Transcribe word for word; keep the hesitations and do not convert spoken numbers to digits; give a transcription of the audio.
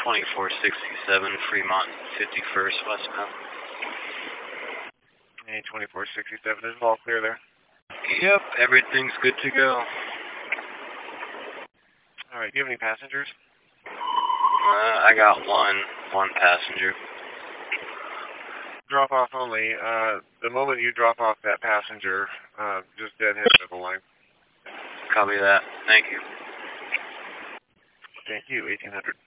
twenty-four sixty-seven, Fremont, fifty-first westbound. A twenty-four sixty-seven, is all clear there? Yep, everything's good to go. All right, do you have any passengers? Uh, I got one, one passenger. Drop off only. Uh, the moment you drop off that passenger, uh, just deadhead middle line. Copy that. Thank you. Thank you, eighteen hundred.